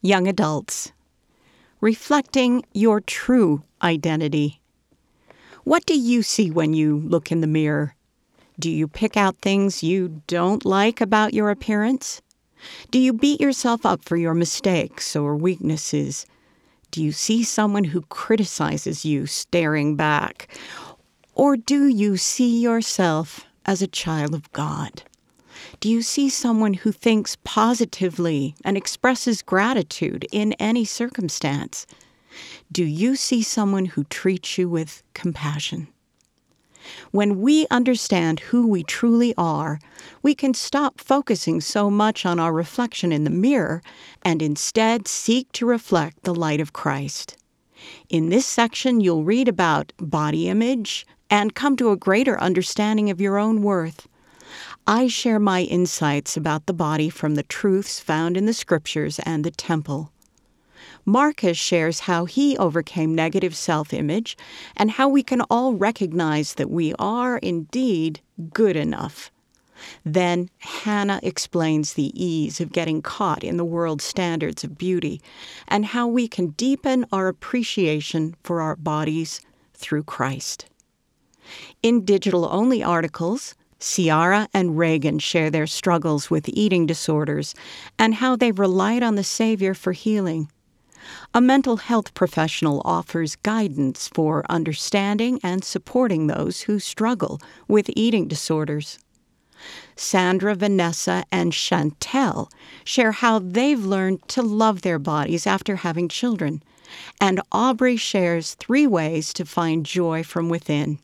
Young adults, reflecting your true identity. What do you see when you look in the mirror? Do you pick out things you don't like about your appearance? Do you beat yourself up for your mistakes or weaknesses? Do you see someone who criticizes you staring back? Or do you see yourself as a child of God? Do you see someone who thinks positively and expresses gratitude in any circumstance? Do you see someone who treats you with compassion? When we understand who we truly are, we can stop focusing so much on our reflection in the mirror and instead seek to reflect the light of Christ. In this section, you'll read about body image and come to a greater understanding of your own worth. I share my insights about the body from the truths found in the Scriptures and the temple. Marcus shares how he overcame negative self-image and how we can all recognize that we are indeed good enough. Then Hannah explains the ease of getting caught in the world's standards of beauty and how we can deepen our appreciation for our bodies through Christ. In digital-only articles, Ciara and Reagan share their struggles with eating disorders and how they've relied on the Savior for healing. A mental health professional offers guidance for understanding and supporting those who struggle with eating disorders. Sandra, Vanessa, and Chantel share how they've learned to love their bodies after having children. And Aubrey shares 3 ways to find joy from within.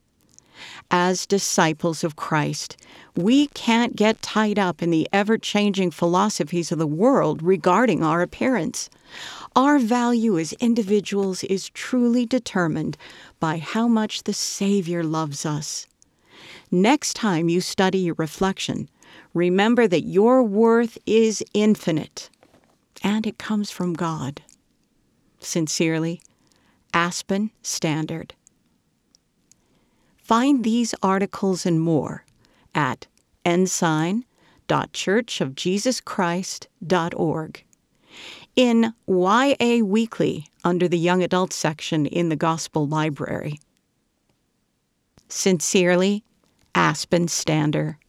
As disciples of Christ, we can't get tied up in the ever-changing philosophies of the world regarding our appearance. Our value as individuals is truly determined by how much the Savior loves us. Next time you study your reflection, remember that your worth is infinite, and it comes from God. Sincerely, Aspen Standard. Find these articles and more at ensign.churchofjesuschrist.org. In YA Weekly under the Young Adults section in the Gospel Library. Sincerely, Aspen Stander.